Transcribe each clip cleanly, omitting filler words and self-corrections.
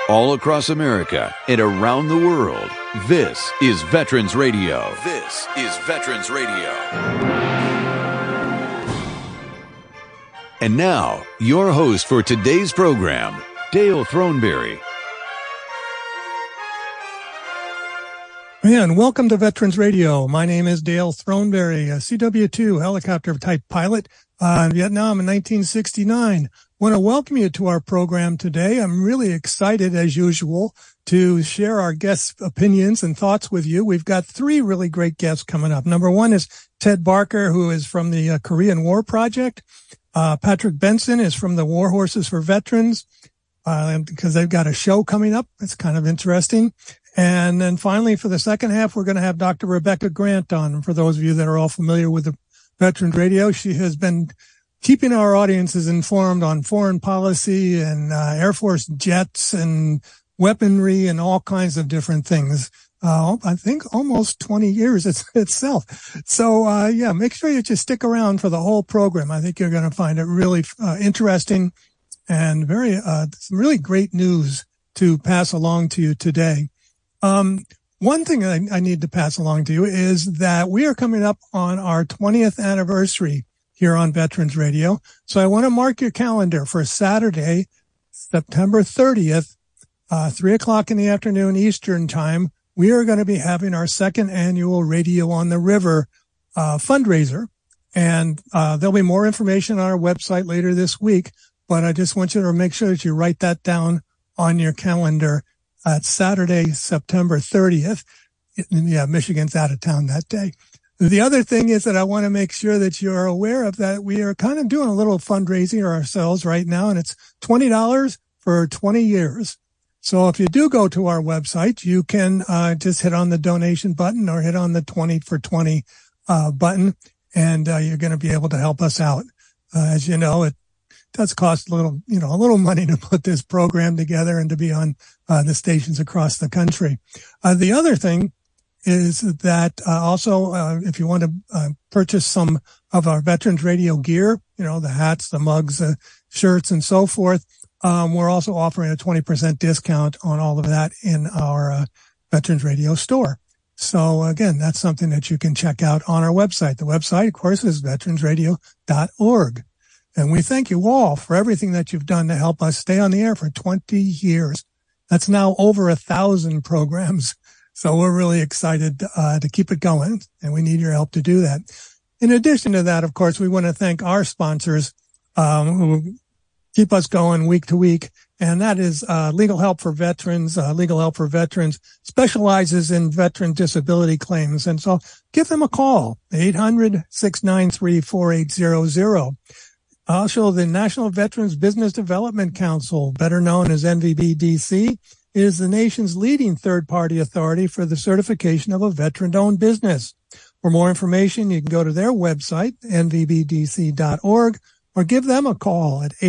all across America and around the world. This is Veterans Radio. This is Veterans Radio. And now, your host for today's program, Dale Throneberry. And welcome to Veterans Radio. My name is Dale Throneberry, a CW2 helicopter type pilot in Vietnam in 1969. Want to welcome you to our program today. I'm really excited, as usual, to share our guests' opinions and thoughts with you. We've got three really great guests coming up. Number one is Ted Barker, who is from the Korean War Project. Patrick Benson is from the War Horses for Veterans, because they've got a show coming up. It's kind of interesting. And then finally, for the second half, we're going to have Dr. Rebecca Grant on. And for those of you that are all familiar with the Veterans Radio, she has been keeping our audiences informed on foreign policy and Air Force jets and weaponry and all kinds of different things. I think almost 20 years itself. So, yeah, make sure you just stick around for the whole program. I think you're going to find it really interesting and some really great news to pass along to you today. One thing I need to pass along to you is that we are coming up on our 20th anniversary here on Veterans Radio. So I want to mark your calendar for Saturday, September 30th, 3:00 in the afternoon Eastern time. We are going to be having our second annual Radio on the River fundraiser. And there'll be more information on our website later this week. But I just want you to make sure that you write that down on your calendar at Saturday, September 30th. Yeah, Michigan's out of town that day. The other thing is that I want to make sure that you're aware of that. We are kind of doing a little fundraising ourselves right now, and it's $20 for 20 years. So if you do go to our website, you can just hit on the donation button or hit on the 20 for 20 button, and you're going to be able to help us out. As you know, it does cost a little money to put this program together and to be on the stations across the country. The other thing is that also if you want to purchase some of our Veterans Radio gear, the hats, the mugs, the shirts, and so forth, we're also offering a 20% discount on all of that in our Veterans Radio store. So again, that's something that you can check out on our website. The website, of course, is veteransradio.org. And we thank you all for everything that you've done to help us stay on the air for 20 years. That's now over 1,000 programs. So we're really excited to keep it going, and we need your help to do that. In addition to that, of course, we want to thank our sponsors who keep us going week to week, and that is Legal Help for Veterans. Legal Help for Veterans specializes in veteran disability claims, and so give them a call, 800-693-4800. Also, the National Veterans Business Development Council, better known as NVBDC, is the nation's leading third-party authority for the certification of a veteran-owned business. For more information, you can go to their website, nvbdc.org, or give them a call at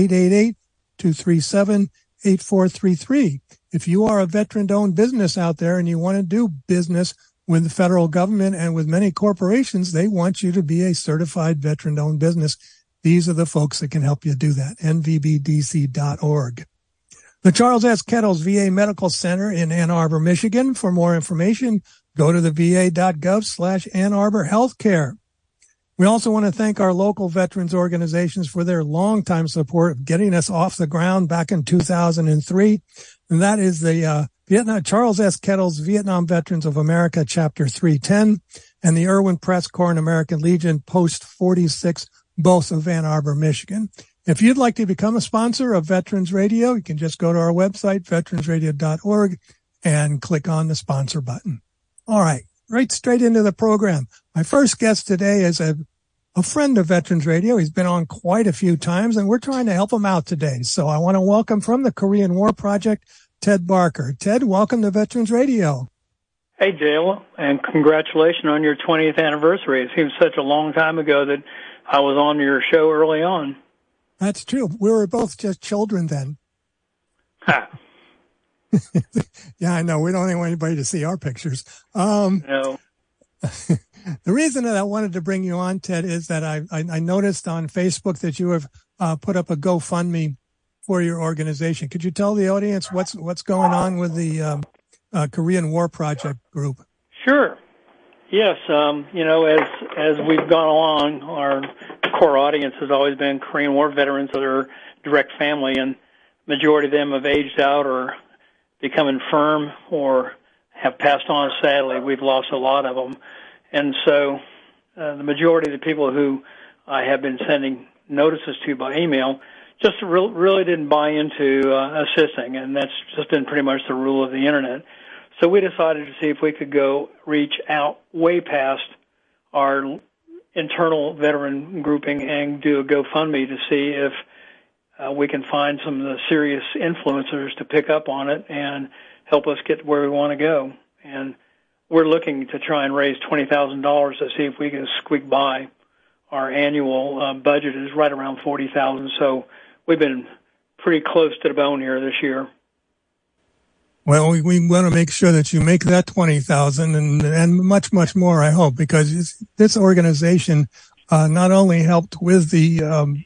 888-237-8433. If you are a veteran-owned business out there and you want to do business with the federal government and with many corporations, they want you to be a certified veteran-owned business. These are the folks that can help you do that, nvbdc.org. The Charles S. Kettles VA Medical Center in Ann Arbor, Michigan. For more information, go to the va.gov/Ann Arbor Healthcare. We also want to thank our local veterans organizations for their longtime support of getting us off the ground back in 2003. And that is the Charles S. Kettles Vietnam Veterans of America, Chapter 310, and the Irwin Press Corps and American Legion, Post 46, both of Ann Arbor, Michigan. If you'd like to become a sponsor of Veterans Radio, you can just go to our website, veteransradio.org, and click on the sponsor button. All right, right straight into the program. My first guest today is a friend of Veterans Radio. He's been on quite a few times, and we're trying to help him out today. So I want to welcome from the Korean War Project, Ted Barker. Ted, welcome to Veterans Radio. Hey, Dale, and congratulations on your 20th anniversary. It seems such a long time ago that I was on your show early on. That's true. We were both just children then. Ha. Yeah, I know. We don't want anybody to see our pictures. No. The reason that I wanted to bring you on, Ted, is that I noticed on Facebook that you have put up a GoFundMe for your organization. Could you tell the audience what's going on with the Korean War Project group? Sure. Yes. As we've gone along, our core audience has always been Korean War veterans or their direct family, and majority of them have aged out or become infirm or have passed on. Sadly, we've lost a lot of them. And so the majority of the people who I have been sending notices to by email just really didn't buy into assisting, and that's just been pretty much the rule of the Internet. So we decided to see if we could go reach out way past our internal veteran grouping and do a GoFundMe to see if we can find some of the serious influencers to pick up on it and help us get where we want to go. And we're looking to try and raise $20,000 to see if we can squeak by. Our annual budget is right around $40,000, so we've been pretty close to the bone here this year. Well, we want to make sure that you make that 20,000 and much, much more, I hope, because this organization not only helped with the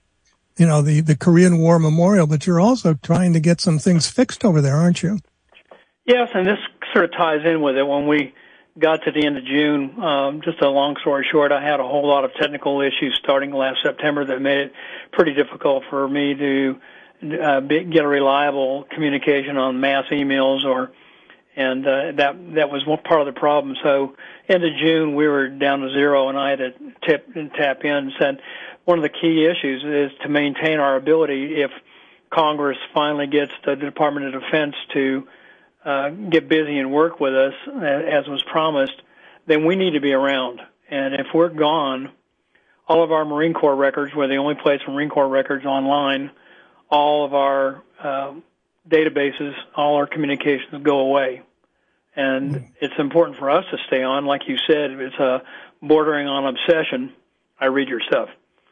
Korean War Memorial, but you're also trying to get some things fixed over there, aren't you? Yes, and this sort of ties in with it. When we got to the end of June, just a long story short, I had a whole lot of technical issues starting last September that made it pretty difficult for me to get a reliable communication on mass emails, and that was one part of the problem. So end of June, we were down to zero, and I had to tap in and said one of the key issues is to maintain our ability if Congress finally gets the Department of Defense to get busy and work with us as was promised, then we need to be around. And if we're gone, all of our Marine Corps records, we're the only place for Marine Corps records online, all of our databases, all our communications go away. And it's important for us to stay on. Like you said, it's bordering on obsession. I read your stuff.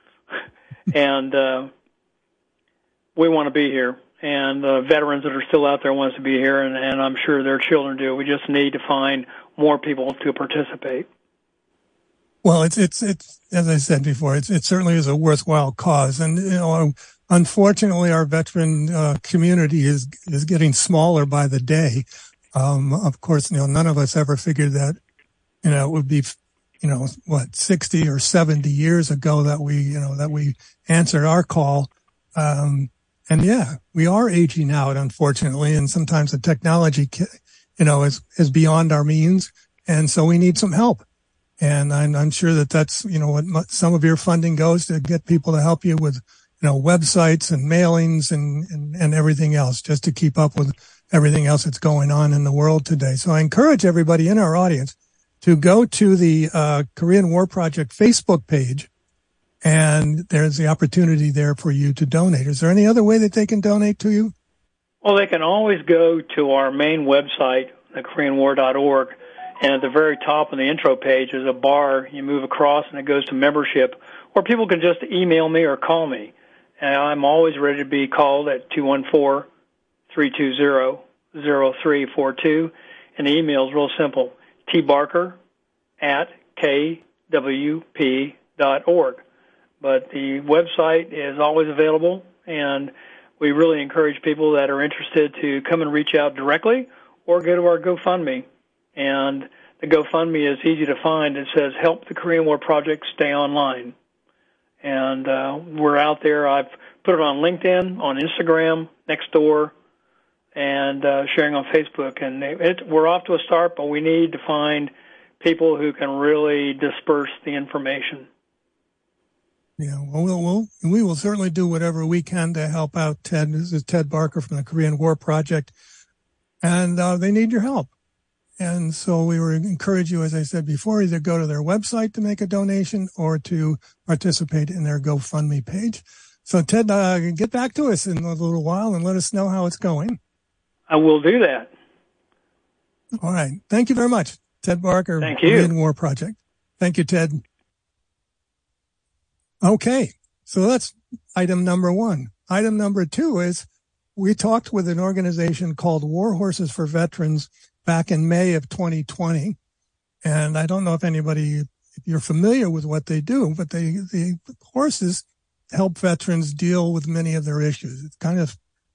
And we want to be here. And the veterans that are still out there want us to be here, and I'm sure their children do. We just need to find more people to participate. Well, it's as I said before, it certainly is a worthwhile cause. And, unfortunately, our veteran community is getting smaller by the day. Of course, none of us ever figured that, it would be, 60 or 70 years ago that we answered our call. And yeah, we are aging out, unfortunately, and sometimes the technology, is beyond our means. And so we need some help. And I'm sure that's, what some of your funding goes to get people to help you with, websites and mailings and everything else, just to keep up with everything else that's going on in the world today. So I encourage everybody in our audience to go to the Korean War Project Facebook page, and there's the opportunity there for you to donate. Is there any other way that they can donate to you? Well, they can always go to our main website, thekoreanwar.org, and at the very top of the intro page is a bar. You move across, and it goes to membership, or people can just email me or call me. And I'm always ready to be called at 214-320-0342, and the email is real simple, tbarker@kwp.org. But the website is always available, and we really encourage people that are interested to come and reach out directly or go to our GoFundMe. And the GoFundMe is easy to find. It says, Help the Korean War Project Stay Online. And we're out there. I've put it on LinkedIn, on Instagram, Nextdoor, and sharing on Facebook. And we're off to a start, but we need to find people who can really disperse the information. Yeah, well, we will certainly do whatever we can to help out Ted. This is Ted Barker from the Korean War Project, and they need your help. And so we would encourage you, as I said before, either go to their website to make a donation or to participate in their GoFundMe page. So, Ted, get back to us in a little while and let us know how it's going. I will do that. All right. Thank you very much, Ted Barker, Thank you. Korean War Project. Thank you, Ted. Okay, so that's item number one. Item number two is we talked with an organization called War Horses for Veterans back in May of 2020. And I don't know if you're familiar with what they do, but the horses help veterans deal with many of their issues. It's kind of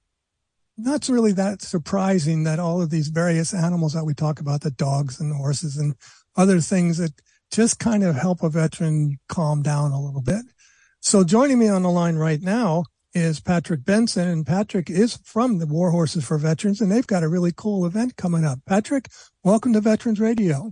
not really that surprising that all of these various animals that we talk about, the dogs and the horses and other things that just kind of help a veteran calm down a little bit. So joining me on the line right now is Patrick Benson, and Patrick is from the War Horses for Veterans, and they've got a really cool event coming up. Patrick, welcome to Veterans Radio.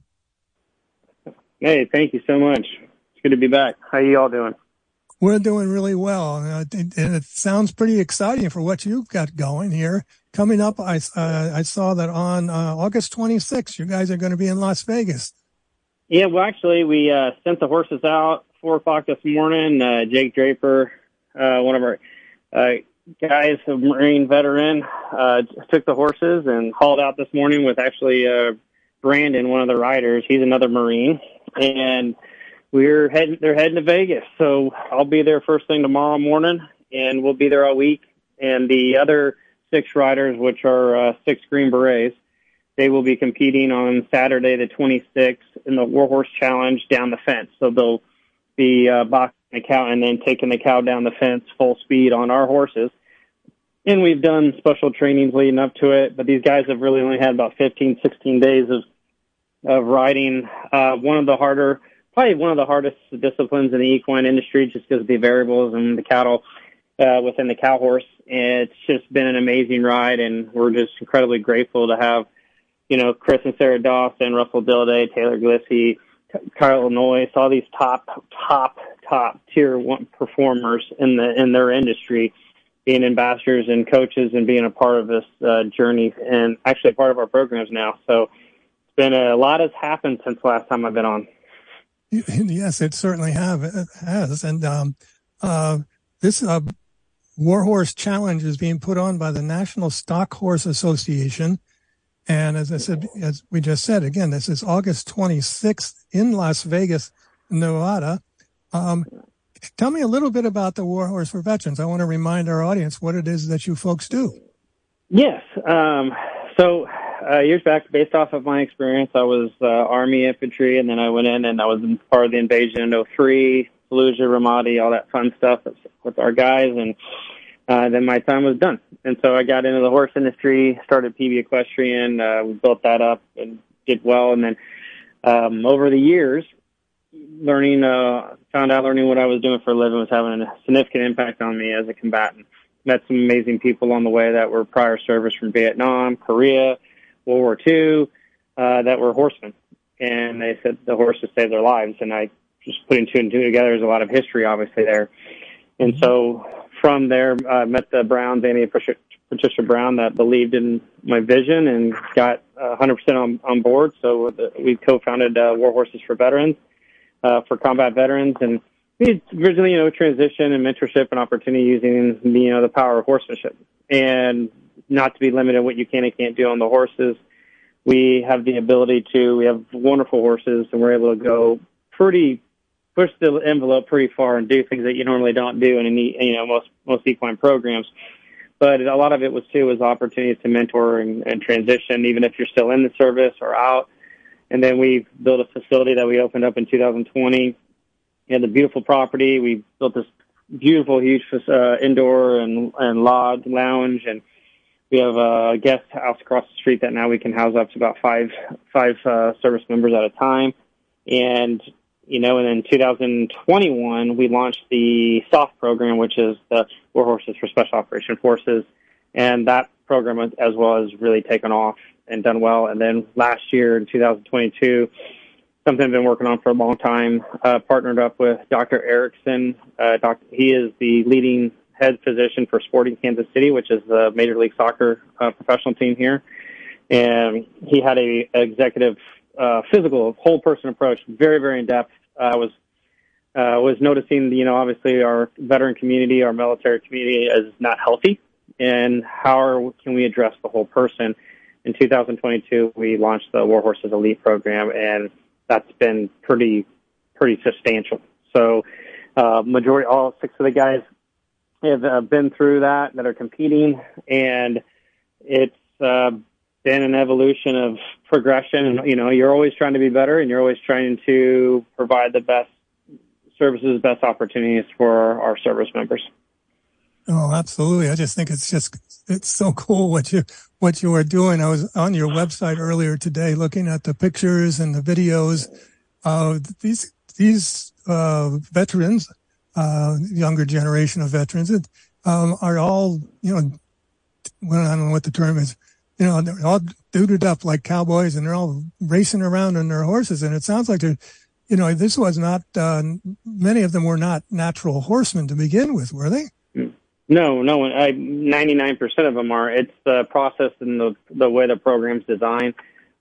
Hey, thank you so much. It's good to be back. How you all doing? We're doing really well, and it sounds pretty exciting for what you've got going here. Coming up, I saw that on August 26th, you guys are going to be in Las Vegas. Yeah, well, actually, we sent the horses out 4 o'clock this morning. Jake Draper, one of our guys, a Marine veteran, took the horses and hauled out this morning with actually Brandon, one of the riders. He's another Marine, and they're heading to Vegas. So I'll be there first thing tomorrow morning, and we'll be there all week. And the other 6 riders, which are 6 Green Berets, they will be competing on Saturday the 26th in the War Horse Challenge down the fence. So they'll be boxing the cow and then taking the cow down the fence full speed on our horses. And we've done special trainings leading up to it, but these guys have really only had about 15, 16 days of riding. Probably one of the hardest disciplines in the equine industry, just because of the variables and the cattle within the cow horse. And it's just been an amazing ride, and we're just incredibly grateful to have, Chris and Sarah Dawson, Russell Dilday, Taylor Glissy, Kyle Noyes, all these top tier 1 performers in their industry, being ambassadors and coaches and being a part of this journey, and actually a part of our programs now. So it's been a lot has happened since last time I've been on. Yes, it certainly has. And this War Horse Challenge is being put on by the National Stock Horse Association. And as I said, as we just said, again, this is August 26th in Las Vegas, Nevada. Tell me a little bit about the War Horse for Veterans. I want to remind our audience what it is that you folks do. Yes. So years back, based off of my experience, I was Army infantry, and then I went in and I was part of the invasion in 2003, Fallujah, Ramadi, all that fun stuff with our guys, and then my time was done. And so I got into the horse industry, started PB Equestrian, we built that up and did well. And then over the years, learning what I was doing for a living was having a significant impact on me as a combatant. Met some amazing people along the way that were prior service from Vietnam, Korea, World War II, that were horsemen. And they said the horses saved their lives. And I just putting 2 and 2 together, there's a lot of history obviously there. And so from there, I met the Browns, Annie and Patricia Brown, that believed in my vision and got 100% on board. So we co-founded War Horses for Veterans, for combat veterans. And we originally, transition and mentorship and opportunity using, the power of horsemanship, and not to be limited what you can and can't do on the horses. We have the ability we have wonderful horses, and we're able to push the envelope pretty far and do things that you normally don't do in most equine programs. But a lot of it was opportunities to mentor and transition, even if you're still in the service or out. And then we built a facility that we opened up in 2020. We had the beautiful property. We built this beautiful, huge indoor and lodge lounge, and we have a guest house across the street that now we can house up to about five service members at a time. And and in 2021, we launched the SOFT program, which is the War Horses for Special Operation Forces. And that program as well has really taken off and done well. And then last year in 2022, something I've been working on for a long time, partnered up with Dr. Erickson. He is the leading head physician for Sporting Kansas City, which is the Major League Soccer professional team here. And he had a executive physical, whole person approach, very, very in depth. Was noticing, obviously our veteran community, our military community is not healthy, and how can we address the whole person? In 2022, we launched the War Horses Elite program, and that's been pretty substantial. So, all 6 of the guys have been through that are competing, and it's been an evolution of progression. And, you're always trying to be better, and you're always trying to provide the best services, best opportunities for our service members. Oh, absolutely. I just think it's so cool what you are doing. I was on your website earlier today looking at the pictures and the videos of these veterans, younger generation of veterans, are all, well, I don't know what the term is, they're all duded up like cowboys and they're all racing around on their horses. And it sounds like this was not, many of them were not natural horsemen to begin with, were they? No, 99% of them are. It's the process and the way the program's designed.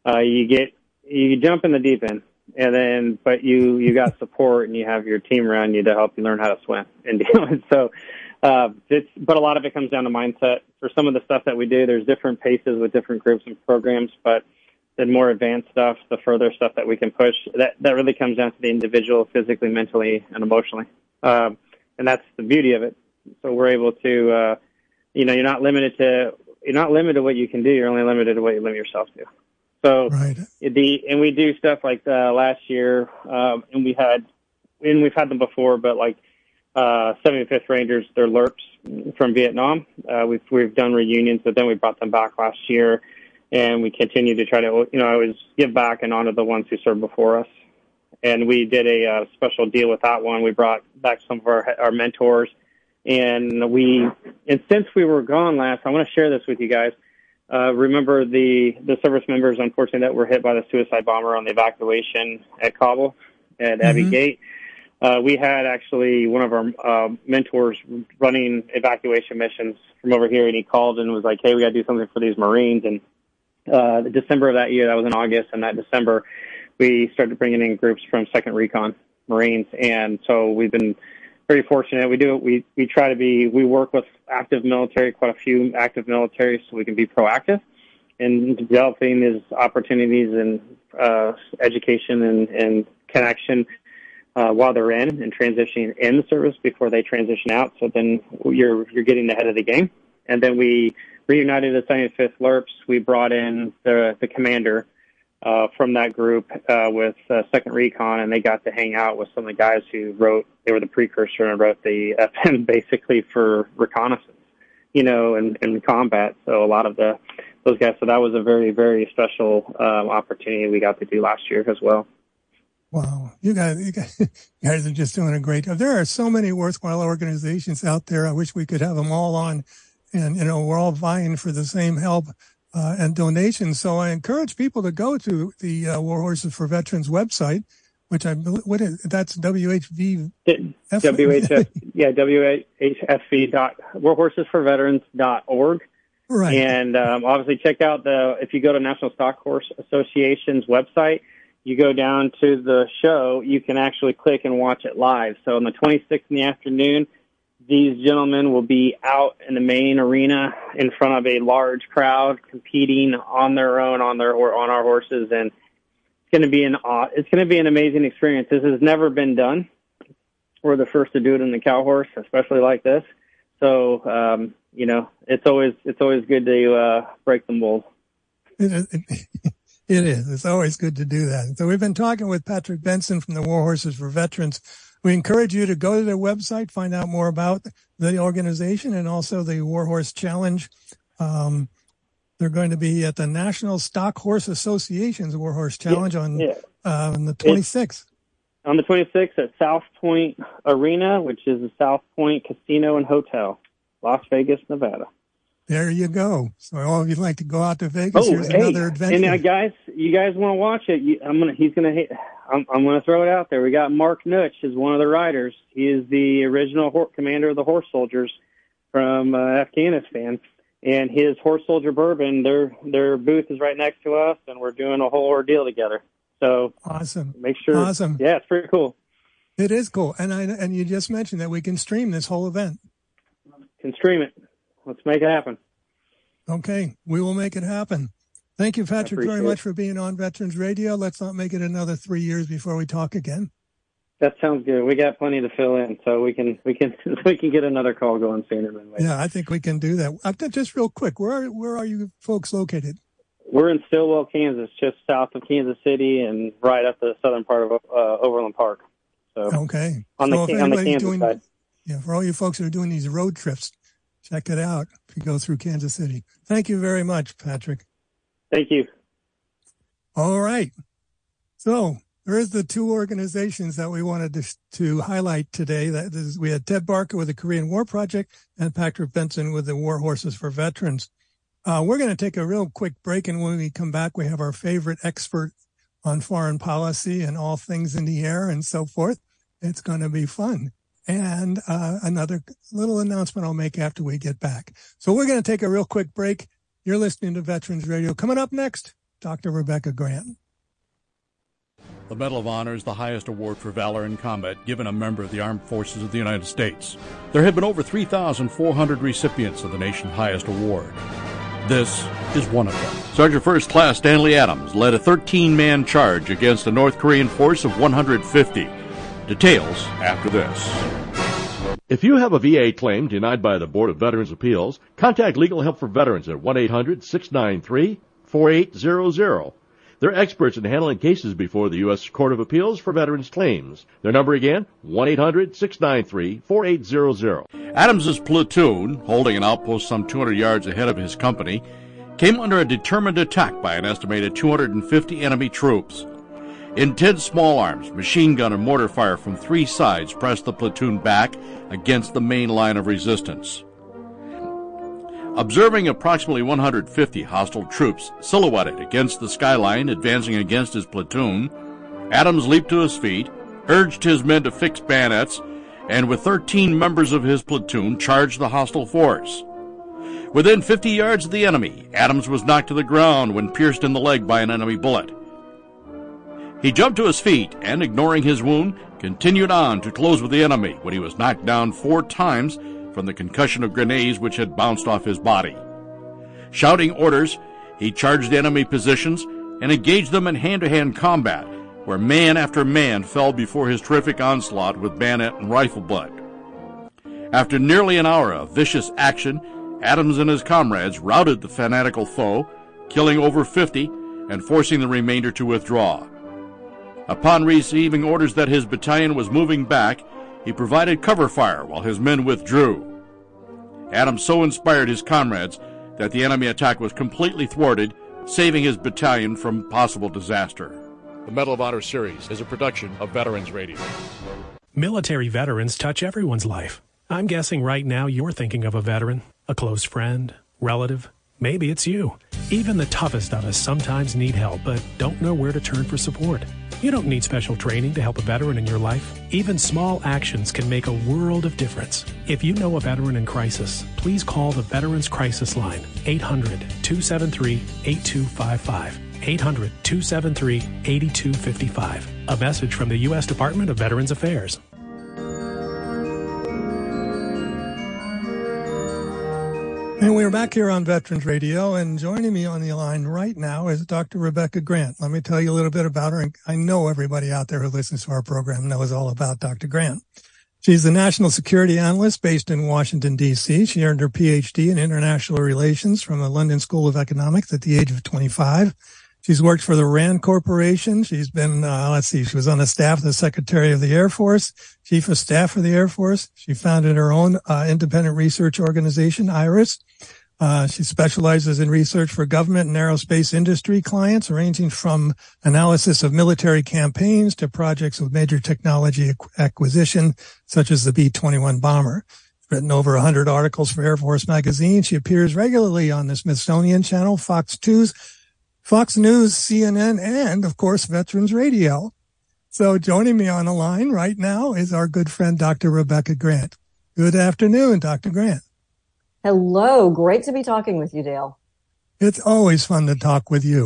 You jump in the deep end, but you got support and you have your team around you to help you learn how to swim and deal with. So, but a lot of it comes down to mindset. For some of the stuff that we do, there's different paces with different groups and programs, but the more advanced stuff, the further stuff that we can push, that really comes down to the individual, physically, mentally, and emotionally. And that's the beauty of it. So we're able to, you're not limited to what you can do. You're only limited to what you limit yourself to. So, right. And we do stuff like last year, and we've had them before, but like 75th Rangers, they're LRPs from Vietnam. We've done reunions with them. We brought them back last year, and we continue to try to, always give back and honor the ones who served before us. And we did a special deal with that one. We brought back some of our mentors. And since we were gone last, I want to share this with you guys. Remember the service members, unfortunately, that were hit by the suicide bomber on the evacuation at Kabul, at Abbey Gate. We had actually one of our mentors running evacuation missions from over here, and he called and was like, hey, we got to do something for these Marines. And the December of that year, that was in August, and that December, we started bringing in groups from 2nd Recon Marines. And so we've been very fortunate. We work with active military, quite a few active military, so we can be proactive in developing these opportunities and education and connection while they're in and transitioning in the service before they transition out. So then you're getting ahead of the game. And then we reunited the 75th LRPs. We brought in the commander from that group with 2nd Recon, and they got to hang out with some of the guys who they were the precursor and wrote the FN basically for reconnaissance, and combat. So a lot of those guys, so that was a very, very special opportunity we got to do last year as well. Wow. You guys are just doing a great job. There are so many worthwhile organizations out there. I wish we could have them all on, and, we're all vying for the same help and donations. So I encourage people to go to the War Horses for Veterans website, which that's WHV. warhorsesforveterans.org. Right. And obviously check out if you go to National Stock Horse Association's website, you go down to the show, you can actually click and watch it live. So on the 26th in the afternoon, these gentlemen will be out in the main arena in front of a large crowd competing on their own on our horses, and it's going to be an amazing experience. This has never been done. We're the first to do it in the cow horse, especially like this. So it's always good to break the mold. It is. It's always good to do that. So we've been talking with Patrick Benson from the War Horses for Veterans. We encourage you to go to their website, find out more about the organization and also the War Horse Challenge. They're going to be at the National Stock Horse Association's War Horse Challenge on the 26th. On the 26th at South Point Arena, which is the South Point Casino and Hotel, Las Vegas, Nevada. There you go. So if you'd like to go out to Vegas, here's another adventure. And guys, you guys want to watch it? I'm gonna throw it out there. We got Mark Nutch as one of the riders. He is the original commander of the horse soldiers from Afghanistan, and his horse soldier bourbon. Their booth is right next to us, and we're doing a whole ordeal together. So awesome! Make sure. Awesome. Yeah, it's pretty cool. It is cool, and you just mentioned that we can stream this whole event. Can stream it. Let's make it happen. Okay, we will make it happen. Thank you, Patrick, very much for being on Veterans Radio. Let's not make it another 3 years before we talk again. That sounds good. We got plenty to fill in, so we can get another call going sooner than later. Yeah, I think we can do that. Just real quick, where are you folks located? We're in Stillwell, Kansas, just south of Kansas City and right up the southern part of Overland Park. So okay, on the Kansas side. Yeah, for all you folks who are doing these road trips, check it out if you go through Kansas City. Thank you very much, Patrick. Thank you. All right. So there's the two organizations that we wanted to highlight today. We had Ted Barker with the Korean War Project and Patrick Benson with the War Horses for Veterans. We're going to take a real quick break, and when we come back, we have our favorite expert on foreign policy and all things in the air and so forth. It's going to be fun. And another little announcement I'll make after we get back. So we're going to take a real quick break. You're listening to Veterans Radio. Coming up next, Dr. Rebecca Grant. The Medal of Honor is the highest award for valor in combat given a member of the Armed Forces of the United States. There have been over 3,400 recipients of the nation's highest award. This is one of them. Sergeant First Class Stanley Adams led a 13-man charge against a North Korean force of 150. Details after this. If you have a VA claim denied by the Board of Veterans' Appeals, contact Legal Help for Veterans at 1-800-693-4800. They're experts in handling cases before the U.S. Court of Appeals for Veterans Claims. Their number again, 1-800-693-4800. Adams's platoon, holding an outpost some 200 yards ahead of his company, came under a determined attack by an estimated 250 enemy troops. Intense small arms, machine gun, and mortar fire from three sides pressed the platoon back against the main line of resistance. Observing approximately 150 hostile troops silhouetted against the skyline advancing against his platoon, Adams leaped to his feet, urged his men to fix bayonets, and with 13 members of his platoon charged the hostile force. Within 50 yards of the enemy, Adams was knocked to the ground when pierced in the leg by an enemy bullet. He jumped to his feet and, ignoring his wound, continued on to close with the enemy when he was knocked down 4 times from the concussion of grenades which had bounced off his body. Shouting orders, he charged the enemy positions and engaged them in hand-to-hand combat, where man after man fell before his terrific onslaught with bayonet and rifle butt. After nearly an hour of vicious action, Adams and his comrades routed the fanatical foe, killing over 50 and forcing the remainder to withdraw. Upon receiving orders that his battalion was moving back, he provided cover fire while his men withdrew. Adams so inspired his comrades that the enemy attack was completely thwarted, saving his battalion from possible disaster. The Medal of Honor series is a production of Veterans Radio. Military veterans touch everyone's life. I'm guessing right now you're thinking of a veteran, a close friend, relative. Maybe it's you. Even the toughest of us sometimes need help, but don't know where to turn for support. You don't need special training to help a veteran in your life. Even small actions can make a world of difference. If you know a veteran in crisis, please call the Veterans Crisis Line, 800-273-8255. 800-273-8255. A message from the U.S. Department of Veterans Affairs. And we're back here on Veterans Radio, and joining me on the line right now is Dr. Rebecca Grant. Let me tell you a little bit about her. And I know everybody out there who listens to our program knows all about Dr. Grant. She's a national security analyst based in Washington, D.C. She earned her Ph.D. in international relations from the London School of Economics at the age of 25. She's worked for the RAND Corporation. She's been, she was on the staff of the Secretary of the Air Force, Chief of Staff for the Air Force. She founded her own independent research organization, IRIS. She specializes in research for government and aerospace industry clients, ranging from analysis of military campaigns to projects with major technology acquisition, such as the B-21 bomber. She's written over 100 articles for Air Force magazine. She appears regularly on the Smithsonian Channel, Fox News, CNN, and, of course, Veterans Radio. So joining me on the line right now is our good friend, Dr. Rebecca Grant. Good afternoon, Dr. Grant. Hello. Great to be talking with you, Dale. It's always fun to talk with you.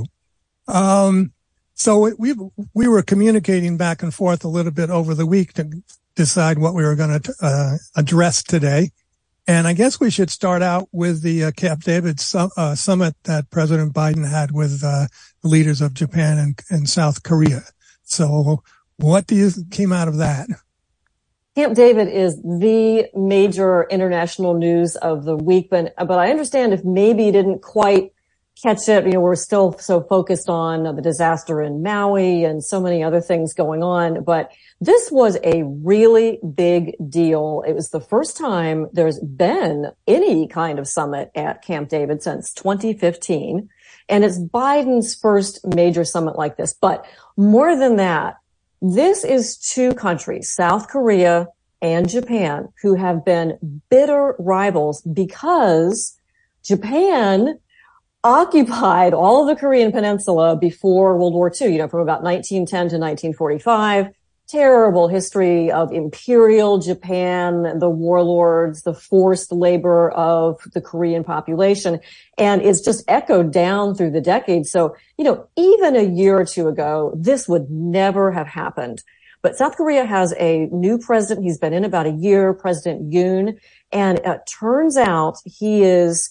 So we were communicating back and forth a little bit over the week to decide what we were going to address today. And I guess we should start out with the Camp David summit that President Biden had with the leaders of Japan and South Korea. So what do you came out of that? Camp David is the major international news of the week, but I understand if maybe you didn't quite catch it. We're still so focused on the disaster in Maui and so many other things going on. But this was a really big deal. It was the first time there's been any kind of summit at Camp David since 2015. And it's Biden's first major summit like this. But more than that, this is two countries, South Korea and Japan, who have been bitter rivals because Japan occupied all of the Korean Peninsula before World War II, from about 1910 to 1945. Terrible history of imperial Japan, the warlords, the forced labor of the Korean population. And it's just echoed down through the decades. So, even a year or two ago, this would never have happened. But South Korea has a new president. He's been in about a year, President Yoon. And it turns out he has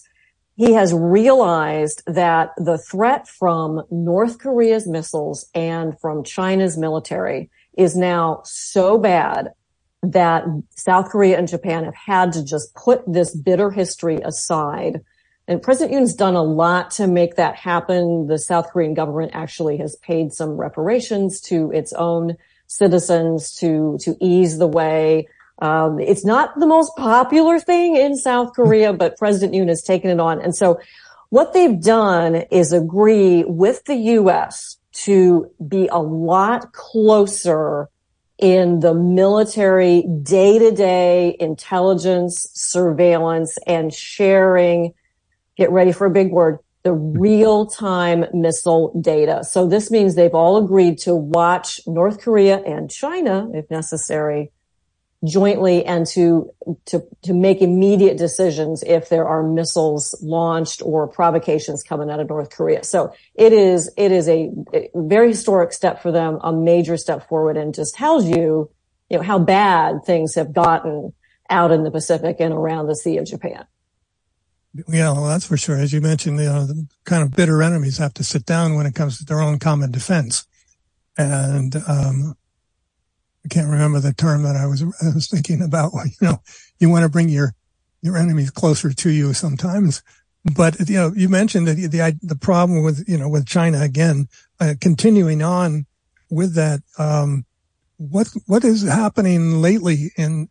realized that the threat from North Korea's missiles and from China's military is now so bad that South Korea and Japan have had to just put this bitter history aside. And President Yoon's done a lot to make that happen. The South Korean government actually has paid some reparations to its own citizens to ease the way. It's not the most popular thing in South Korea, but President Yoon has taken it on. And so what they've done is agree with the U.S. to be a lot closer in the military day-to-day intelligence, surveillance, and sharing, get ready for a big word, the real-time missile data. So this means they've all agreed to watch North Korea and China, if necessary, jointly, and to make immediate decisions if there are missiles launched or provocations coming out of North Korea. So it is a very historic step for them, a major step forward, and just tells you, how bad things have gotten out in the Pacific and around the Sea of Japan. Yeah, well, that's for sure. As you mentioned, the kind of bitter enemies have to sit down when it comes to their own common defense. And, I can't remember the term that I was thinking about. You want to bring your enemies closer to you sometimes. But, you mentioned that the problem with China again, continuing on with that, what is happening lately in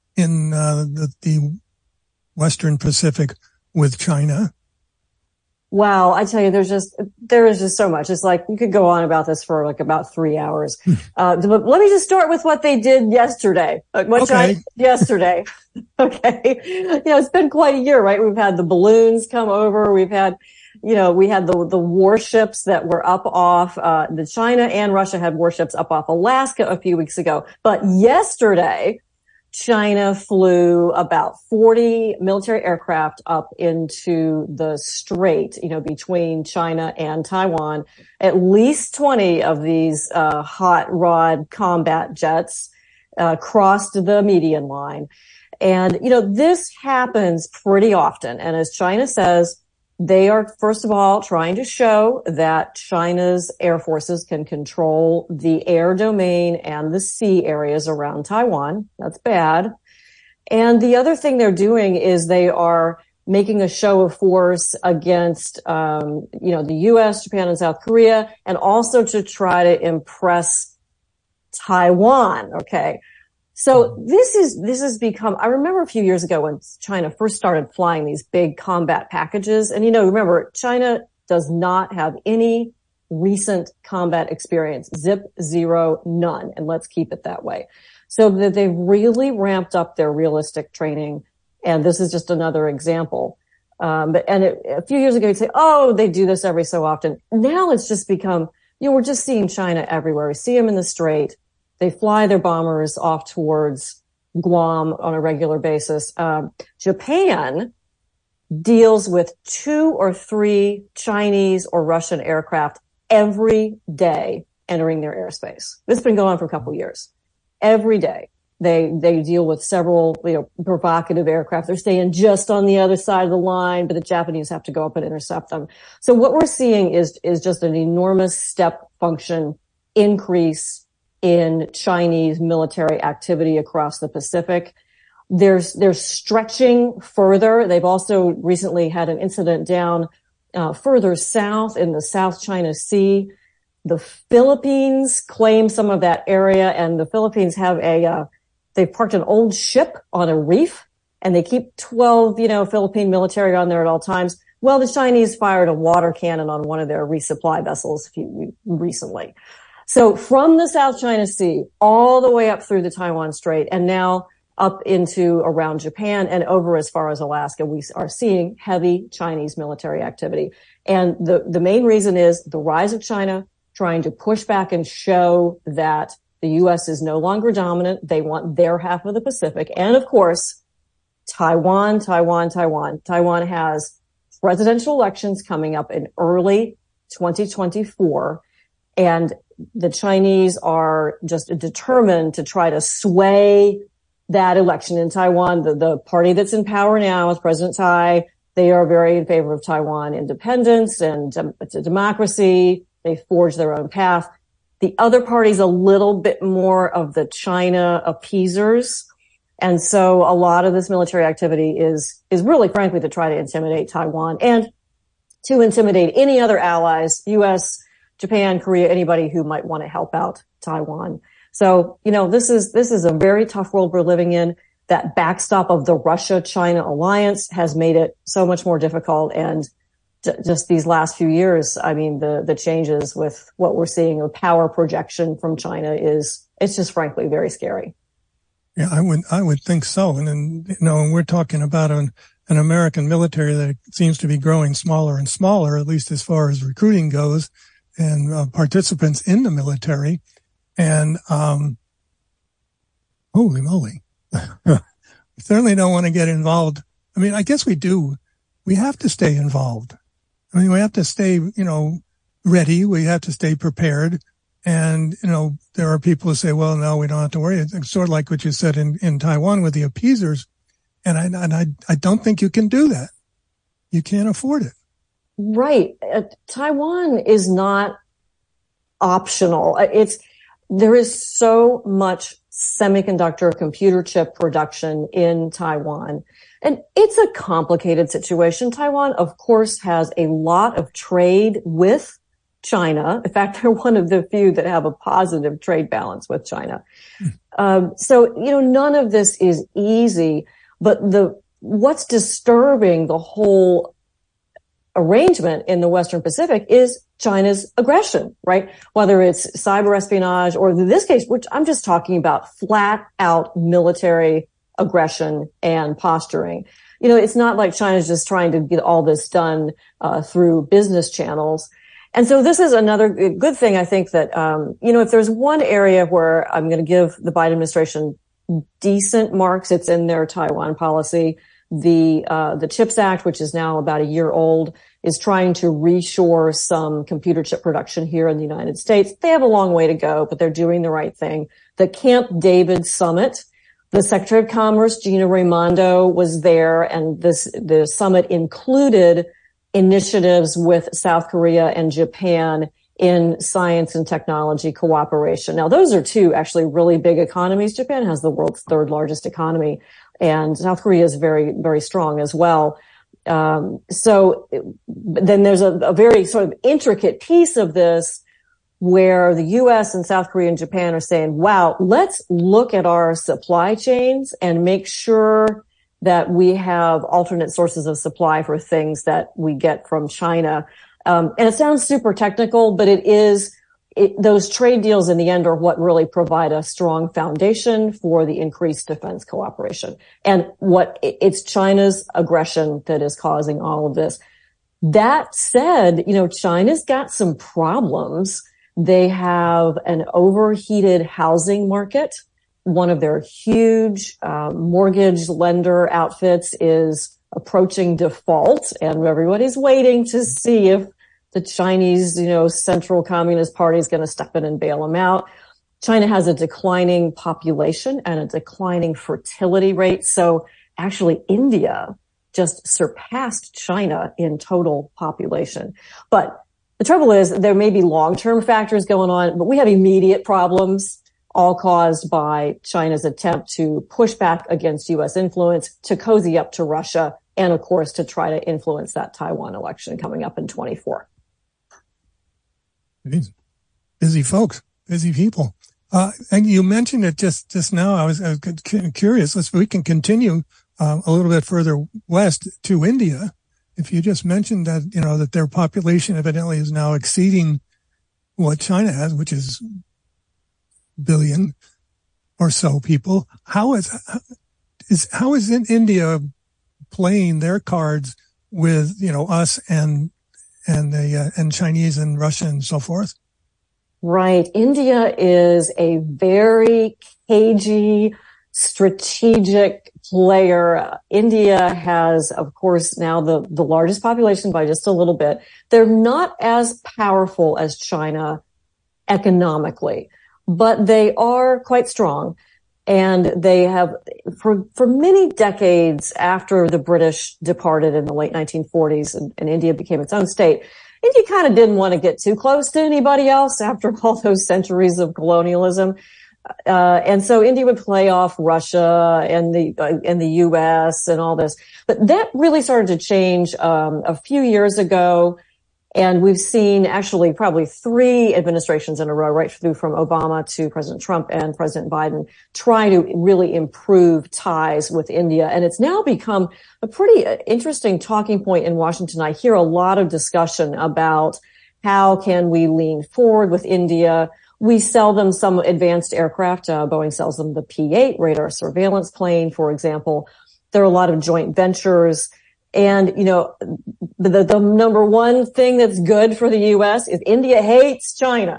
the Western Pacific with China? Wow, I tell you, there is just so much. It's like you could go on about this for about 3 hours. But let me just start with what they did yesterday. China did yesterday. Okay. It's been quite a year, right? We've had the balloons come over. We've had, we had the warships that were up off, the China and Russia had warships up off Alaska a few weeks ago. But yesterday, China flew about 40 military aircraft up into the strait, between China and Taiwan. At least 20 of these hot rod combat jets crossed the median line. And, this happens pretty often. And as China says, they are, first of all, trying to show that China's air forces can control the air domain and the sea areas around Taiwan. That's bad. And the other thing they're doing is they are making a show of force against, the U.S., Japan, and South Korea, and also to try to impress Taiwan. Okay. So this has become, I remember a few years ago when China first started flying these big combat packages. And, remember, China does not have any recent combat experience. Zip, zero, none. And let's keep it that way. So that they've really ramped up their realistic training. And this is just another example. A few years ago, you'd say, oh, they do this every so often. Now it's just become, we're just seeing China everywhere. We see them in the Strait. They fly their bombers off towards Guam on a regular basis. Japan deals with 2 or 3 Chinese or Russian aircraft every day entering their airspace. This has been going on for a couple of years. Every day. They deal with several, provocative aircraft. They're staying just on the other side of the line, but the Japanese have to go up and intercept them. So what we're seeing is just an enormous step function increase in Chinese military activity across the Pacific. They're stretching further. They've also recently had an incident down further south in the South China Sea. The Philippines claim some of that area, and the Philippines have they've parked an old ship on a reef, and they keep 12, Philippine military on there at all times. Well, the Chinese fired a water cannon on one of their resupply vessels recently. So from the South China Sea all the way up through the Taiwan Strait and now up into around Japan and over as far as Alaska, we are seeing heavy Chinese military activity. And the main reason is the rise of China trying to push back and show that the U.S. is no longer dominant. They want their half of the Pacific. And of course, Taiwan. Taiwan has presidential elections coming up in early 2024. And the Chinese are just determined to try to sway that election in Taiwan. The party that's in power now with President Tsai, they are very in favor of Taiwan independence and it's a democracy. They forge their own path. The other party's a little bit more of the China appeasers. And so a lot of this military activity is really, frankly, to try to intimidate Taiwan and to intimidate any other allies, U.S., Japan, Korea, anybody who might want to help out Taiwan. So, this is a very tough world we're living in. That backstop of the Russia-China alliance has made it so much more difficult. And just these last few years, I mean, the changes with what we're seeing of power projection from China it's just frankly very scary. Yeah, I would think so. And then, we're talking about an American military that seems to be growing smaller and smaller, at least as far as recruiting goes and participants in the military. And, holy moly. We certainly don't want to get involved. I mean, I guess we do. We have to stay involved. I mean, we have to stay, ready. We have to stay prepared. And, there are people who say, well, no, we don't have to worry. It's sort of like what you said in Taiwan with the appeasers. And I don't think you can do that. You can't afford it. Right. Taiwan is not optional. There is so much semiconductor computer chip production in Taiwan. And it's a complicated situation. Taiwan, of course, has a lot of trade with China. In fact, they're one of the few that have a positive trade balance with China. So, none of this is easy, but what's disturbing the whole arrangement in the Western Pacific is China's aggression, right? Whether it's cyber espionage or in this case, which I'm just talking about flat out military aggression and posturing. It's not like China's just trying to get all this done through business channels. And so this is another good thing. I think that, if there's one area where I'm going to give the Biden administration decent marks, it's in their Taiwan policy. The CHIPS Act, which is now about a year old, is trying to reshore some computer chip production here in the United States. They have a long way to go, but they're doing the right thing. The Camp David Summit, the Secretary of Commerce, Gina Raimondo, was there, and the summit included initiatives with South Korea and Japan in science and technology cooperation. Now, those are two actually really big economies. Japan has the world's third largest economy, and South Korea is very, very strong as well. So then there's a very sort of intricate piece of this where the U.S. and South Korea and Japan are saying, wow, let's look at our supply chains and make sure that we have alternate sources of supply for things that we get from China. And it sounds super technical, but those trade deals in the end are what really provide a strong foundation for the increased defense cooperation. And it's China's aggression that is causing all of this. That said, China's got some problems. They have an overheated housing market. One of their huge mortgage lender outfits is approaching default, and everybody's waiting to see if the Chinese, Central Communist Party is going to step in and bail them out. China has a declining population and a declining fertility rate. So actually India just surpassed China in total population. But the trouble is there may be long-term factors going on, but we have immediate problems, all caused by China's attempt to push back against U.S. influence, to cozy up to Russia, and of course to try to influence that Taiwan election coming up in 24. Busy folks, busy people. And you mentioned it just now. I was curious. We can continue a little bit further west to India. If you just mentioned that, that their population evidently is now exceeding what China has, which is billion or so people. How is India playing their cards with, us and Chinese and Russia and so forth? Right. India is a very cagey, strategic player. India has, of course, now the largest population by just a little bit. They're not as powerful as China economically, but they are quite strong. And they have, for many decades after the British departed in the late 1940s and India became its own state, India kind of didn't want to get too close to anybody else after all those centuries of colonialism. And so India would play off Russia and the US and all this. But that really started to change, a few years ago. And we've seen actually probably 3 administrations in a row, right through from Obama to President Trump and President Biden, try to really improve ties with India. And it's now become a pretty interesting talking point in Washington. I hear a lot of discussion about how can we lean forward with India. We sell them some advanced aircraft. Boeing sells them the P-8 radar surveillance plane, for example. There are a lot of joint ventures. And, the number one thing that's good for the U.S. is India hates China.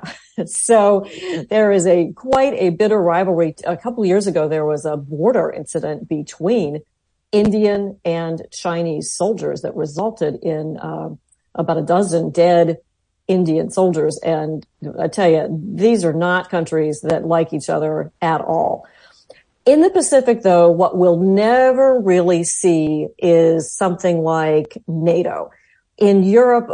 So there is quite a bitter rivalry. A couple of years ago, there was a border incident between Indian and Chinese soldiers that resulted in about a dozen dead Indian soldiers. And I tell you, these are not countries that like each other at all. In the Pacific, though, what we'll never really see is something like NATO. In Europe,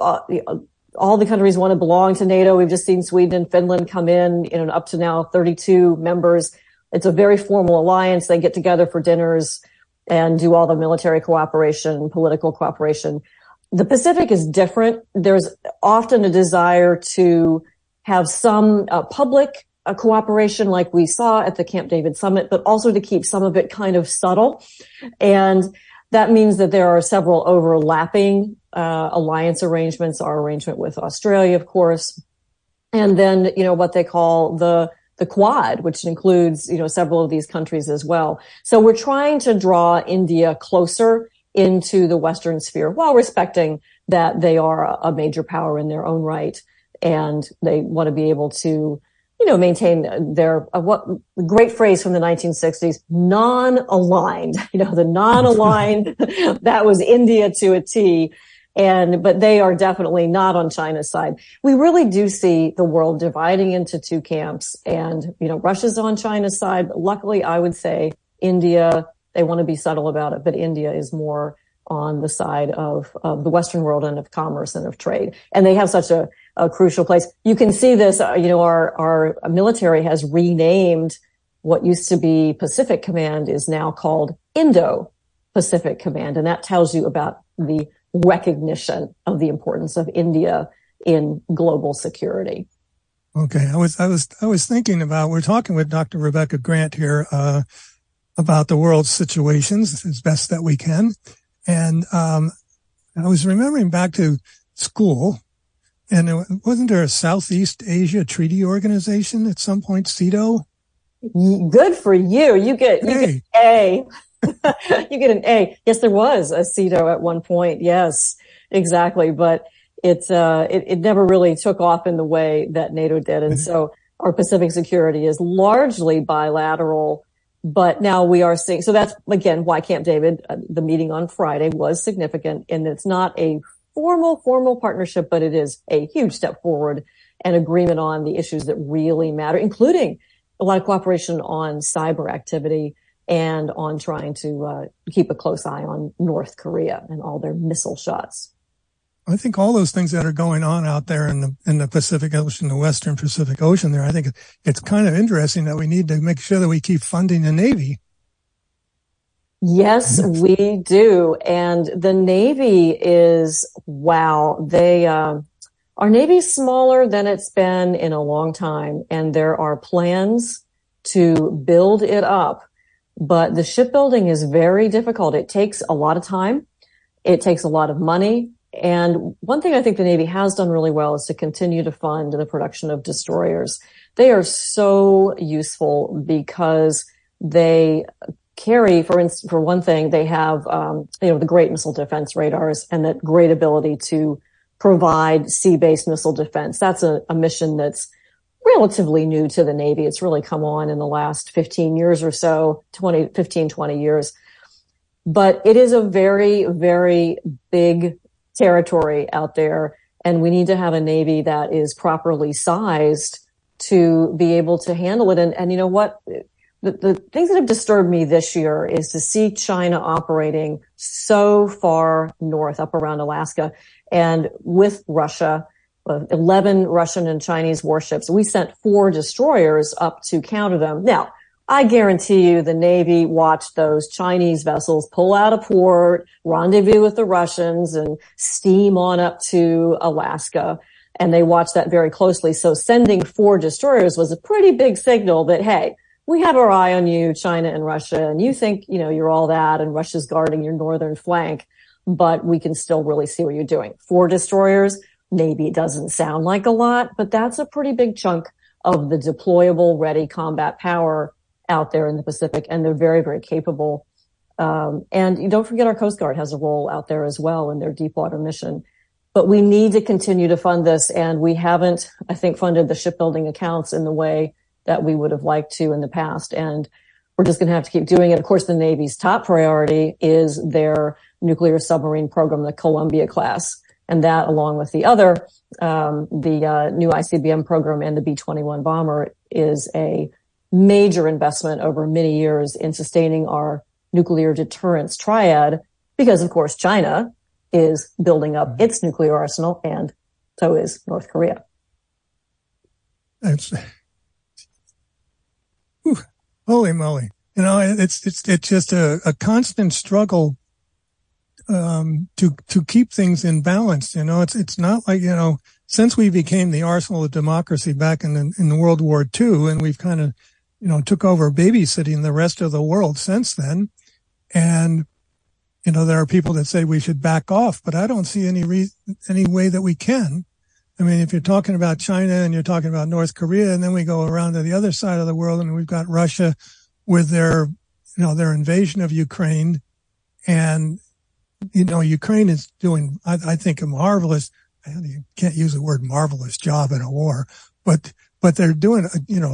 all the countries want to belong to NATO. We've just seen Sweden and Finland come in, up to now 32 members. It's a very formal alliance. They get together for dinners and do all the military cooperation, political cooperation. The Pacific is different. There's often a desire to have some public cooperation like we saw at the Camp David summit, but also to keep some of it kind of subtle. And that means that there are several overlapping alliance arrangements, our arrangement with Australia, of course. And then, what they call the Quad, which includes, several of these countries as well. So we're trying to draw India closer into the Western sphere while respecting that they are a major power in their own right. And they want to be able to maintain their, what great phrase from the 1960s, non-aligned, the non-aligned, that was India to a T. But they are definitely not on China's side. We really do see the world dividing into 2 camps and, Russia's on China's side. But luckily, I would say India, they want to be subtle about it, but India is more on the side of the Western world and of commerce and of trade. And they have such a crucial place. You can see this, our military has renamed what used to be Pacific Command is now called Indo-Pacific Command. And that tells you about the recognition of the importance of India in global security. Okay. I was thinking about, we're talking with Dr. Rebecca Grant here, about the world's situations as best that we can. And, I was remembering back to school, and wasn't there a Southeast Asia Treaty Organization at some point, CETO? Good for you. You get an A. You get an A. Yes, there was a CETO at one point. Yes, exactly. But it never really took off in the way that NATO did. And so our Pacific security is largely bilateral. But now we are seeing, so that's again why Camp David, the meeting on Friday was significant, and it's not a formal partnership, but it is a huge step forward and agreement on the issues that really matter, including a lot of cooperation on cyber activity and on trying to keep a close eye on North Korea and all their missile shots. I think all those things that are going on out there in the Pacific Ocean, the Western Pacific Ocean there, I think it's kind of interesting that we need to make sure that we keep funding the Navy. Yes, we do. And the Navy is, wow, our Navy's smaller than it's been in a long time. And there are plans to build it up. But the shipbuilding is very difficult. It takes a lot of time. It takes a lot of money. And one thing I think the Navy has done really well is to continue to fund the production of destroyers. They are so useful because they carry, for one thing, they have, the great missile defense radars and that great ability to provide sea-based missile defense. That's a mission that's relatively new to the Navy. It's really come on in the last 15 years or so, 20 years. But it is a very, very big territory out there, and we need to have a Navy that is properly sized to be able to handle it. And you know what? The things that have disturbed me this year is to see China operating so far north, up around Alaska, and with Russia, 11 Russian and Chinese warships. We sent 4 destroyers up to counter them. Now, I guarantee you the Navy watched those Chinese vessels pull out of port, rendezvous with the Russians, and steam on up to Alaska. And they watched that very closely. So sending 4 destroyers was a pretty big signal that, hey, we have our eye on you, China and Russia, and you think, you're all that, and Russia's guarding your northern flank, but we can still really see what you're doing. 4 destroyers, maybe it doesn't sound like a lot, but that's a pretty big chunk of the deployable, ready combat power out there in the Pacific, and they're very, very capable. And you don't forget our Coast Guard has a role out there as well in their deep water mission. But we need to continue to fund this, and we haven't, I think, funded the shipbuilding accounts in the way that we would have liked to in the past. And we're just going to have to keep doing it. Of course, the Navy's top priority is their nuclear submarine program, the Columbia class. And that, along with the other, the new ICBM program and the B-21 bomber, is a major investment over many years in sustaining our nuclear deterrence triad, because, of course, China is building up its nuclear arsenal, and so is North Korea. Holy moly. It's just a constant struggle, to keep things in balance. It's not like, since we became the arsenal of democracy back in World War II, and we've kind of, took over babysitting the rest of the world since then. And, there are people that say we should back off, but I don't see any way that we can. I mean, if you're talking about China and you're talking about North Korea, and then we go around to the other side of the world, and we've got Russia with their invasion of Ukraine, and, Ukraine is doing, I think, a marvelous, you can't use the word marvelous job in a war, but they're doing,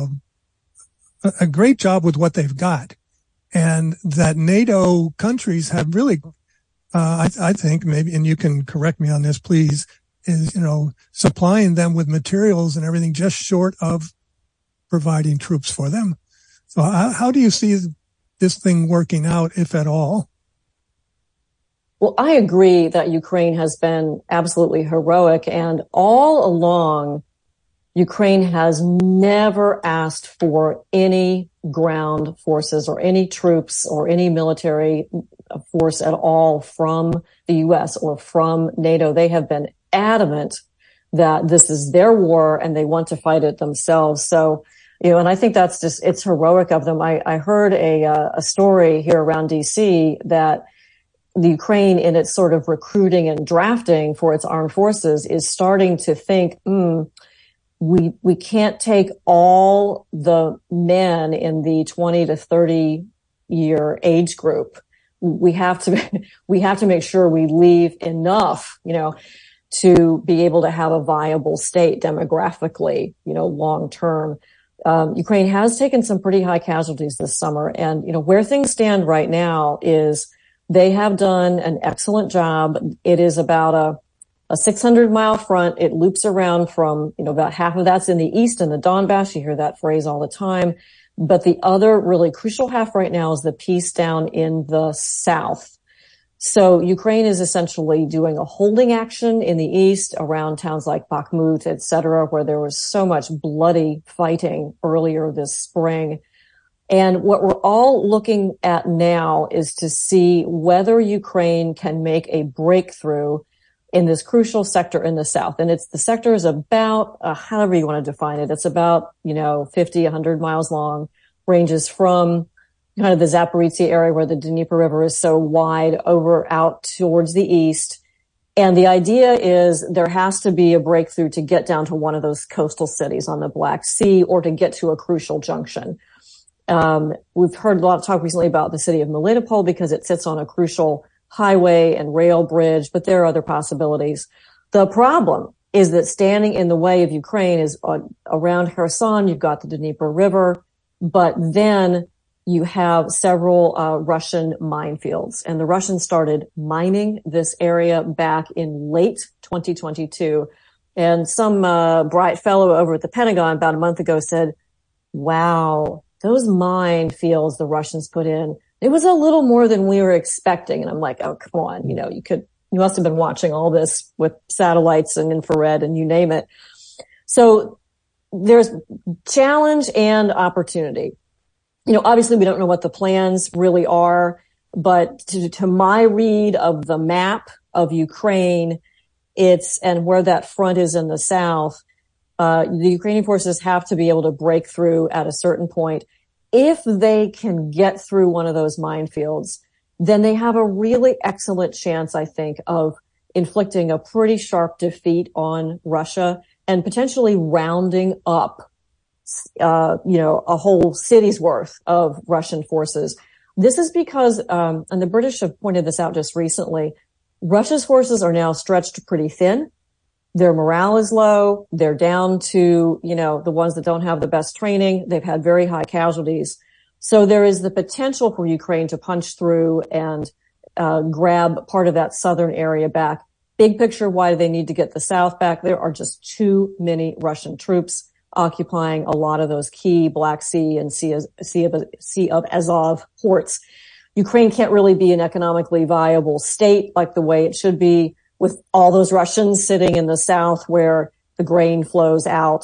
a great job with what they've got. And that NATO countries have really, I think maybe, and you can correct me on this, please, is, supplying them with materials and everything just short of providing troops for them. So how do you see this thing working out, if at all? Well, I agree that Ukraine has been absolutely heroic, and all along, Ukraine has never asked for any ground forces or any troops or any military force at all from the U.S. or from NATO. They have been adamant that this is their war and they want to fight it themselves. So, and I think that's just, it's heroic of them. I heard a story here around DC that the Ukraine, in its sort of recruiting and drafting for its armed forces, is starting to think, we can't take all the men in the 20 to 30 year age group. We have to make sure we leave enough, to be able to have a viable state demographically, long term. Ukraine has taken some pretty high casualties this summer, and, where things stand right now is they have done an excellent job. It is about a 600-mile front. It loops around from, about half of that's in the east in the Donbass. You hear that phrase all the time. But the other really crucial half right now is the piece down in the south. So Ukraine is essentially doing a holding action in the east around towns like Bakhmut, et cetera, where there was so much bloody fighting earlier this spring. And what we're all looking at now is to see whether Ukraine can make a breakthrough in this crucial sector in the south. And the sector is about, however you want to define it, it's about, 50, 100 miles long, ranges from kind of the Zaporizhzhia area where the Dnieper River is so wide over out towards the east. And the idea is there has to be a breakthrough to get down to one of those coastal cities on the Black Sea or to get to a crucial junction. We've heard a lot of talk recently about the city of Melitopol because it sits on a crucial highway and rail bridge, but there are other possibilities. The problem is that standing in the way of Ukraine is around Kherson, you've got the Dnieper River, but then you have several Russian minefields. And the Russians started mining this area back in late 2022. And some bright fellow over at the Pentagon about a month ago said, wow, those minefields the Russians put in, it was a little more than we were expecting. And I'm like, oh, come on. You must have been watching all this with satellites and infrared and you name it. So there's challenge and opportunity. Obviously we don't know what the plans really are, but to my read of the map of Ukraine, and where that front is in the south, the Ukrainian forces have to be able to break through at a certain point. If they can get through one of those minefields, then they have a really excellent chance, I think, of inflicting a pretty sharp defeat on Russia and potentially rounding up, a whole city's worth of Russian forces. This is because, and the British have pointed this out just recently, Russia's forces are now stretched pretty thin. Their morale is low. They're down to, the ones that don't have the best training. They've had very high casualties. So there is the potential for Ukraine to punch through and grab part of that southern area back. Big picture, why do they need to get the south back? There are just too many Russian troops occupying a lot of those key Black Sea and Sea of Azov ports. Ukraine can't really be an economically viable state like the way it should be, with all those Russians sitting in the south where the grain flows out.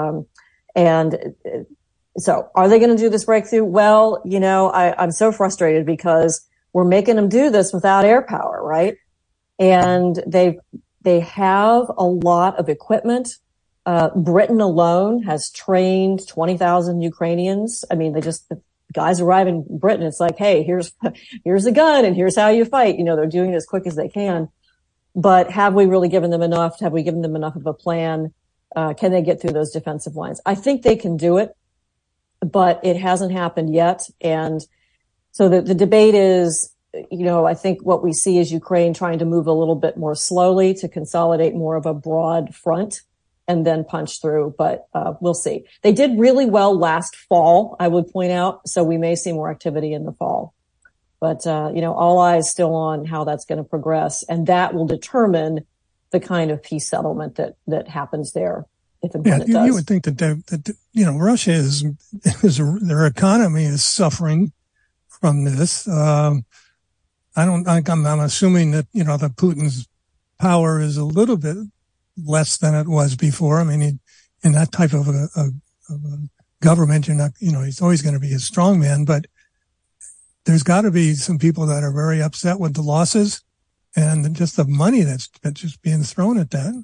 And so are they going to do this breakthrough? Well, I'm so frustrated because we're making them do this without air power, right? And they have a lot of equipment. Britain alone has trained 20,000 Ukrainians. I mean, the guys arrive in Britain. It's like, hey, here's a gun and here's how you fight. They're doing it as quick as they can. But have we really given them enough? Have we given them enough of a plan? Can they get through those defensive lines? I think they can do it, but it hasn't happened yet. And so the debate is, I think what we see is Ukraine trying to move a little bit more slowly to consolidate more of a broad front and then punch through. But we'll see. They did really well last fall, I would point out. So we may see more activity in the fall. But, all eyes still on how that's going to progress. And that will determine the kind of peace settlement that happens there. If and when it does. You would think that Russia their economy is suffering from this. I'm assuming that, that Putin's power is a little bit less than it was before. I mean, in that type of a government, you're not, he's always going to be a strong man, but there's got to be some people that are very upset with the losses and just the money that's just being thrown at that.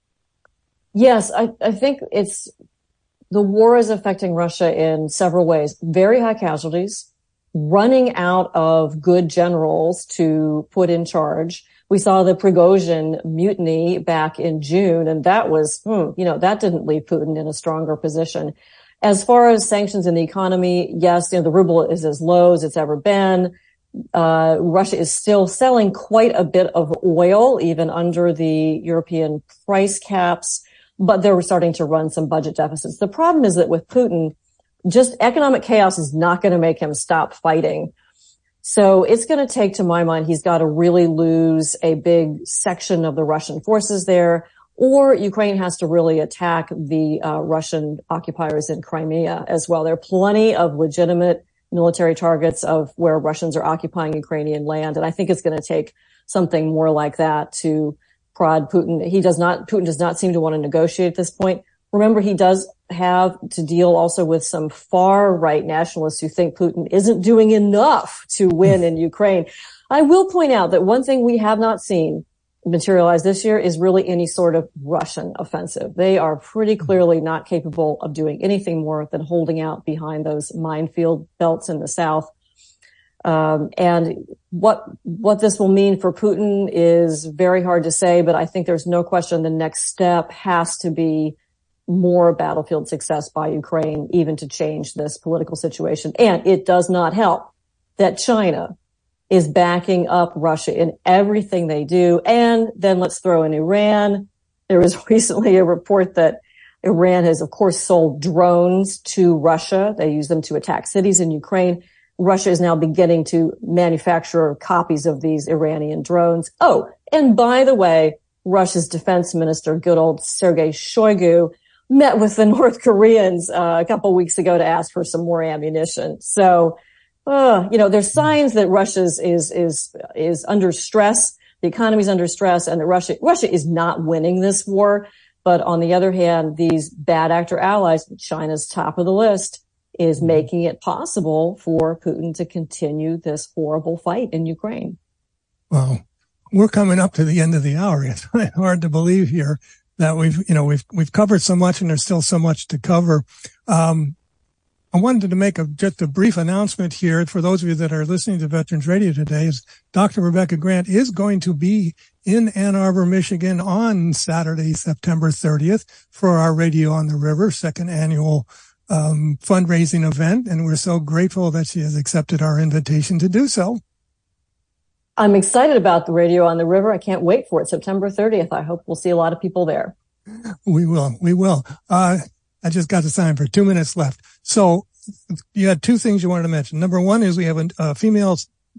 Yes, I think the war is affecting Russia in several ways. Very high casualties, running out of good generals to put in charge. We saw the Prigozhin mutiny back in June, and that was, that didn't leave Putin in a stronger position. As far as sanctions in the economy, yes, the ruble is as low as it's ever been. Russia is still selling quite a bit of oil, even under the European price caps, but they're starting to run some budget deficits. The problem is that with Putin, just economic chaos is not going to make him stop fighting. So it's going to take, to my mind, he's got to really lose a big section of the Russian forces there, or Ukraine has to really attack the Russian occupiers in Crimea as well. There are plenty of legitimate military targets of where Russians are occupying Ukrainian land, and I think it's going to take something more like that to prod Putin. Putin does not seem to want to negotiate at this point. Remember, he does have to deal also with some far-right nationalists who think Putin isn't doing enough to win in Ukraine. I will point out that one thing we have not seen materialize this year is really any sort of Russian offensive. They are pretty clearly not capable of doing anything more than holding out behind those minefield belts in the south. And what this will mean for Putin is very hard to say, but I think there's no question the next step has to be more battlefield success by Ukraine, even to change this political situation. And it does not help that China is backing up Russia in everything they do. And then let's throw in Iran. There was recently a report that Iran has, of course, sold drones to Russia. They use them to attack cities in Ukraine. Russia is now beginning to manufacture copies of these Iranian drones. Oh, and by the way, Russia's defense minister, good old Sergei Shoigu, met with the North Koreans a couple of weeks ago to ask for some more ammunition. So, there's signs that Russia is under stress. The economy's under stress, and that Russia is not winning this war. But on the other hand, these bad actor allies, China's top of the list, is making it possible for Putin to continue this horrible fight in Ukraine. Well, we're coming up to the end of the hour. It's hard to believe here that we've covered so much, and there's still so much to cover. I wanted to make just a brief announcement here for those of you that are listening to Veterans Radio today. Is Dr. Rebecca Grant is going to be in Ann Arbor, Michigan on Saturday, September 30th for our Radio on the River second annual fundraising event, and we're so grateful that she has accepted our invitation to do so. I'm excited about the Radio on the River. I can't wait for it. September 30th. I hope we'll see a lot of people there. We will. I just got the sign for 2 minutes left. So you had two things you wanted to mention. Number one is we have a female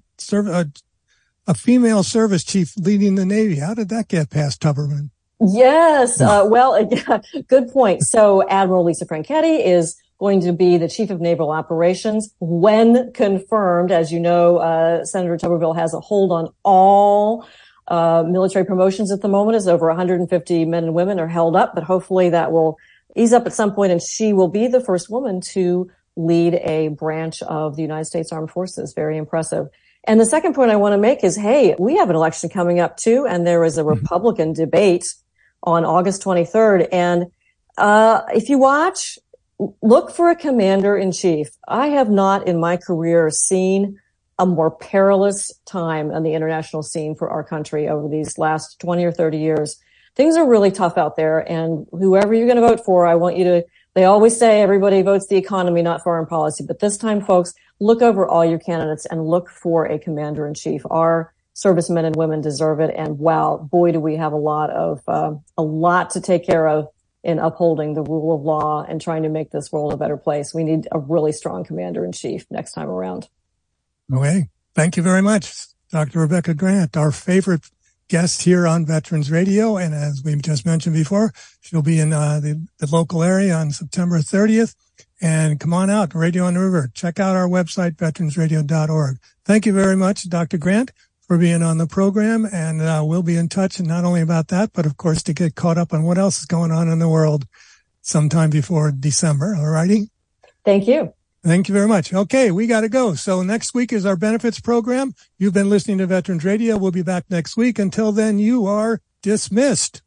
service chief leading the Navy. How did that get past Tuberman? Yes. Good point. So Admiral Lisa Franchetti is going to be the chief of naval operations when confirmed. As you know, Senator Tuberville has a hold on all military promotions at the moment, as over 150 men and women are held up, but hopefully that will ease up at some point, and she will be the first woman to lead a branch of the United States Armed Forces. Very impressive. And the second point I want to make is, hey, we have an election coming up too, and there is a Republican debate on August 23rd. And if you watch, look for a commander-in-chief. I have not in my career seen a more perilous time on the international scene for our country over these last 20 or 30 years. Things are really tough out there, and whoever you're going to vote for, I want you to, they always say everybody votes the economy, not foreign policy. But this time, folks, look over all your candidates and look for a commander-in-chief. Our servicemen and women deserve it. And wow, boy, do we have a lot to take care of in upholding the rule of law and trying to make this world a better place. We need a really strong commander-in-chief next time around. Okay. Thank you very much, Dr. Rebecca Grant, our favorite guest here on Veterans Radio. And as we've just mentioned before, she'll be in the local area on September 30th. And come on out, Radio on the River. Check out our website, veteransradio.org. Thank you very much, Dr. Grant, for being on the program. And we'll be in touch, and not only about that, but of course to get caught up on what else is going on in the world sometime before December. All righty? Thank you. Thank you very much. Okay, we got to go. So next week is our benefits program. You've been listening to Veterans Radio. We'll be back next week. Until then, you are dismissed.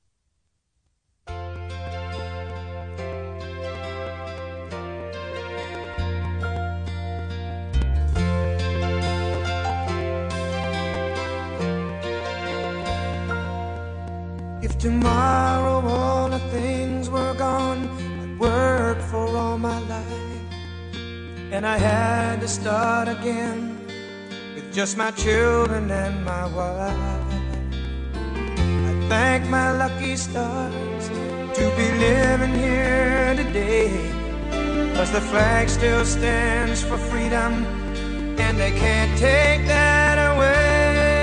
If tomorrow all the things were gone I'd worked for all my life, and I had to start again with just my children and my wife, I thank my lucky stars to be living here today, 'cause the flag still stands for freedom, and they can't take that away.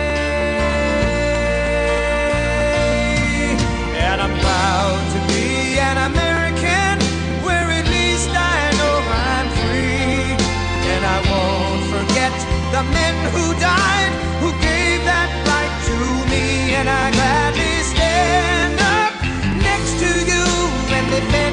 And I'm proud to be an American, where at least I know I'm free. And I won't forget the men who died, who gave that right to me. And I gladly stand up next to you and defend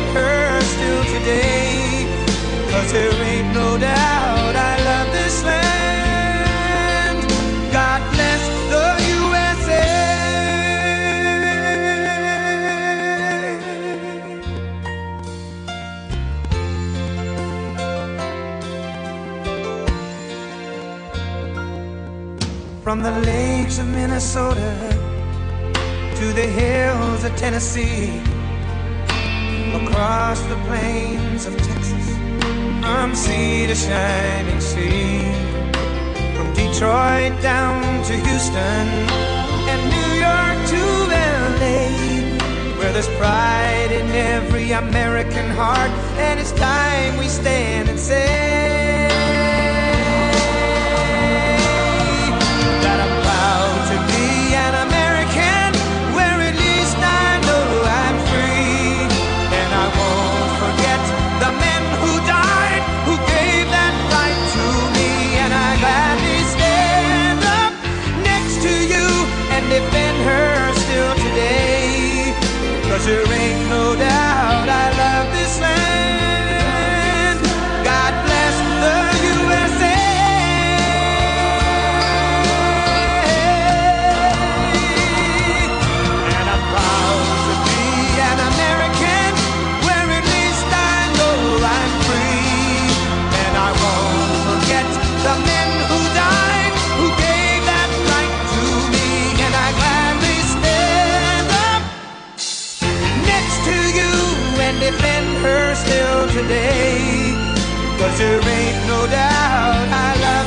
From the lakes of Minnesota to the hills of Tennessee, across the plains of Texas, from sea to shining sea, from Detroit down to Houston and New York to LA, where there's pride in every American heart, and it's time we stand and say that I'm proud to be an American, where at least I know I'm free, and I won't forget the men who died, who gave that right to me, and I gladly stand up next to you and defend her still today, 'cause there ain't no doubt I love this land. God bless the USA. And I'm proud to be an American, where at least I know I'm free, and I won't forget the men who died, who gave that right to me, and I gladly stand up next to you and defend her still today, 'cause there ain't no doubt I love